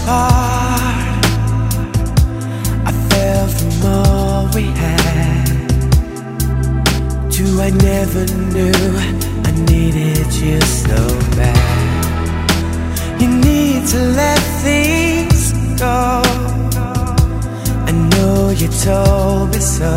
apart. I fell from all we had. I never knew I needed you so bad. You need to let things go. I know you told me so.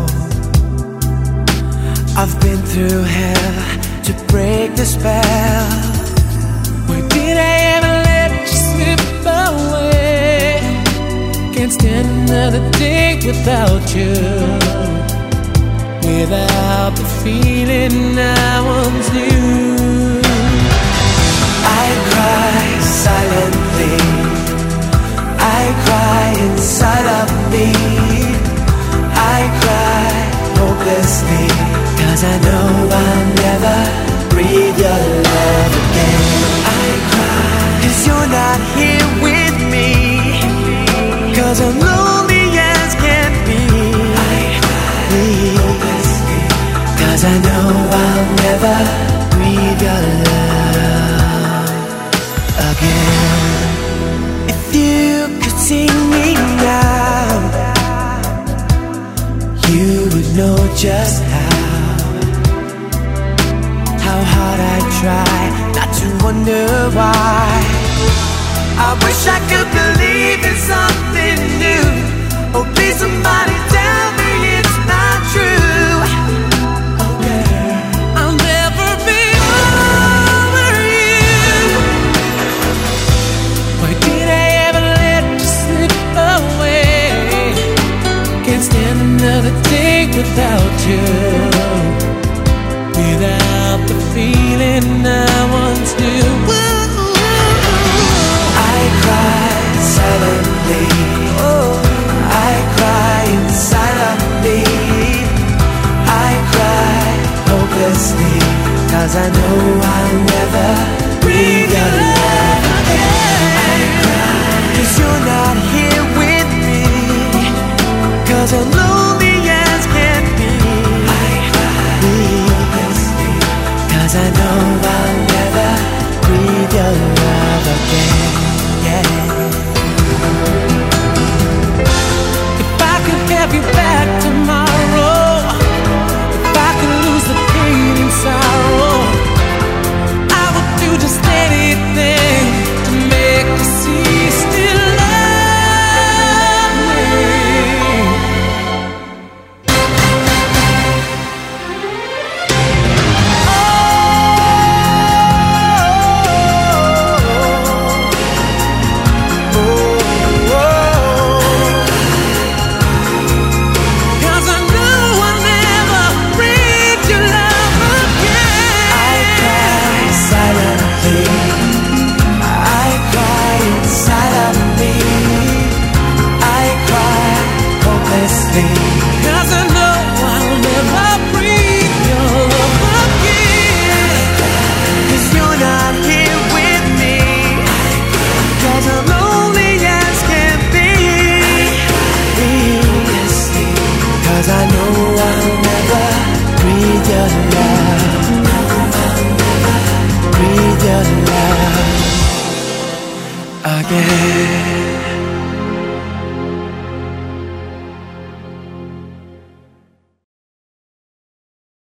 I've been through hell to break the spell. Why did I ever let you slip away? Can't stand another day without you, without the feeling I once knew. I cry silently, I cry inside of me. I cry hopelessly, 'cause I know I'll never breathe your love again. I cry 'cause you're not here with me, 'cause I'm lonely as can be. I cry hopelessly, 'cause I know I'll never breathe your love again. If you could see me now, you would know just how hard I try not to wonder why. I wish I could believe in something new. Oh, please somebody tell me it's not true. Oh, girl, I'll never be over you. Why did I ever let you slip away? Can't stand another day without you, without the feeling I once knew. I cry silently, oh, I cry inside of me. I cry hopelessly, 'cause I know I'll never breathe your love again. I cry 'cause you're not here with me, 'cause I'm lonely as can be. I cry hopelessly, 'cause I know I'll never breathe your love again. Yeah. If I could have you back tomorrow, if I could lose the pain and sorrow, I would do just anything to make you see you still love me. Cause I know I'll never breathe your love again. 'Cause you're not here with me, 'cause I'm lonely as can be. 'Cause I know I'll never breathe your love, breathe your love again.